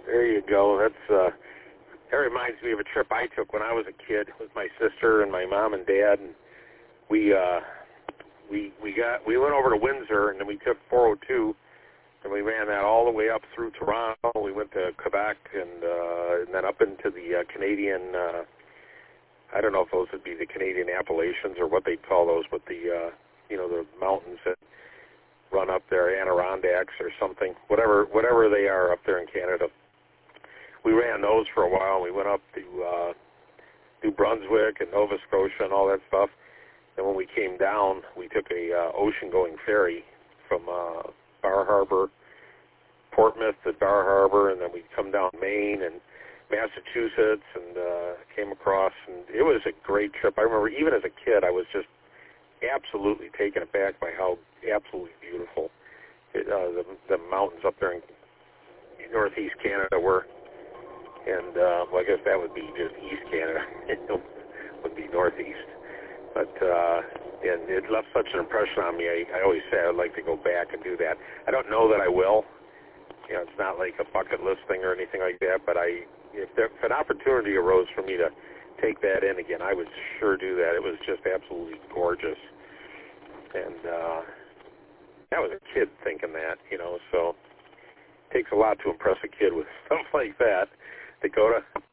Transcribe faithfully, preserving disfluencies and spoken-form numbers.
There you go. That's uh, that reminds me of a trip I took when I was a kid with my sister and my mom and dad, and we uh, we we got we went over to Windsor, and then we took four oh two, and we ran that all the way up through Toronto. We went to Quebec, and uh, and then up into the uh, Canadian. Uh, I don't know if those would be the Canadian Appalachians or what they call those, but the uh, you know the mountains that run up there, Adirondacks or something, whatever whatever they are up there in Canada. We ran those for a while. We went up to uh, New Brunswick and Nova Scotia and all that stuff. And when we came down, we took a uh, ocean-going ferry from uh, Bar Harbor, Portsmouth to Bar Harbor, and then we'd come down Maine and Massachusetts and uh, came across. And it was a great trip. I remember even as a kid, I was just absolutely taken aback by how absolutely beautiful it, uh, the, the mountains up there in northeast Canada were. And, uh, well, I guess that would be just East Canada. It would be Northeast. But, uh, and it left such an impression on me. I, I always say I'd like to go back and do that. I don't know that I will. You know, it's not like a bucket list thing or anything like that, but I, if, there, if an opportunity arose for me to take that in again, I would sure do that. It was just absolutely gorgeous. And, uh, I was a kid thinking that, you know, so it takes a lot to impress a kid with stuff like that. To go to